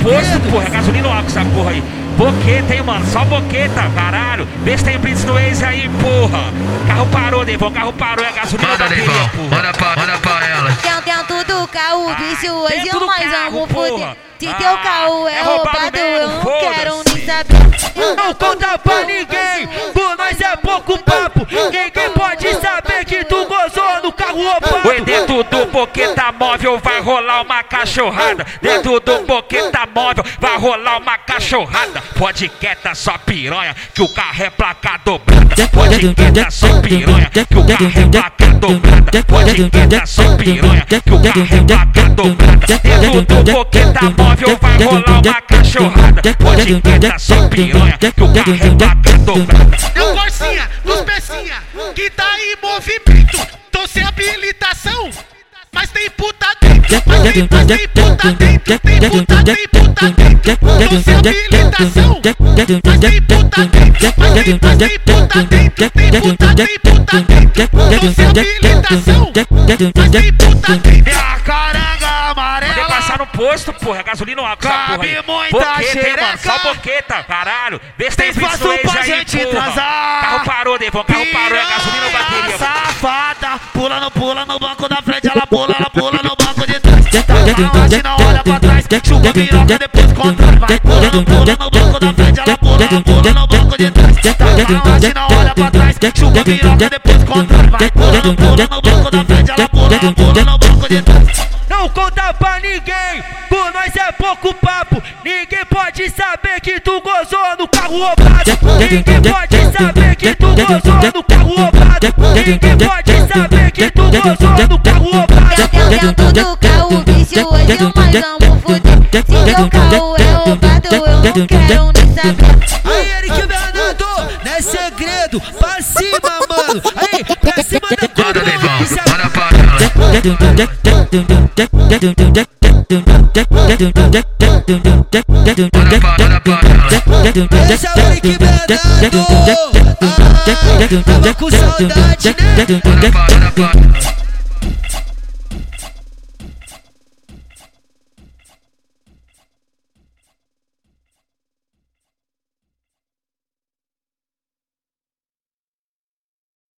posto, porra. Gasolina ou água essa porra aí. Boqueta, hein, mano, só boqueta, caralho. Vê se tem blitz no Waze aí, porra. Carro parou, Deivão, carro parou, é gasolina ou bateria, porra. Manda pra ela. Dentro do carro, bicho, hoje dentro do nós carro, vamos porra. foder. Se teu carro é roubado, eu não quero nem saber. Não conta pra ninguém, por nós é pouco papo. Ninguém pode saber que tu gozou no carro roubado. Oi, dentro do boqueta móvel vai rolar uma cachorrada. Dentro do boqueta móvel vai rolar uma cachorrada. Pode quieta só piranha, que o carro é placa dobrada. Pode quieta só piranha, que o carro é placa dobrada. Pode quieta só piranha, que o carro é placa dobrada. Dentro do boqueta móvel vai rolar uma cachorrada. Pode quieta só piranha, que o carro é placa dobrada. É o Corsinha, dos pecinha, que tá em movimento. Tô sem habilitação, mas tem puta dentro. Mas tem puta dentro, tem puta dentro. Tô sem habilitação, mas tem puta dentro. Mas tem puta dentro, tem puta dentro. Tô sem habilitação, mas tem puta dentro. É a caranga Poder amarela. passar no posto, porra, gasolina ou água essa porra aí. Cabe muita Boqueta, hein, mano, só xereca. boqueta, caralho. Vê se tem Tem blitz no espaço Waze pra aí, gente porra. transar. Carro parou, Deivão, carro parou, é gasolina ou bateria. Safada, pula no banco da frente, ela pula no banco de trás. Tá não olha pra trás, chupa piroca, depois contra. Vai pula no banco da frente, ela pula no banco de trás. Tá não olha pra trás, chupa piroca, depois contra. Vai pula no banco da frente, ela pula no banco de trás. Não conta pra ninguém, por nós é pouco papo. Ninguém pode saber que tu gozou no carro roubado. Ninguém pode saber que tu gozou no carro roubado. Ninguém pode saber que tu gozou no carro roubado. Dentro do carro, bicho, hoje nós vamos foder. Se teu carro é roubado, eu não quero nem saber. Aí, Eric Bernardo, não é segredo, pra cima, mano. Aí, pra cima da Manda, Deivão, concorrência. manda pra ela. Manda pra ela. Esse é o Eric Bernardo. Tava com saudade, né? Manda pra ela.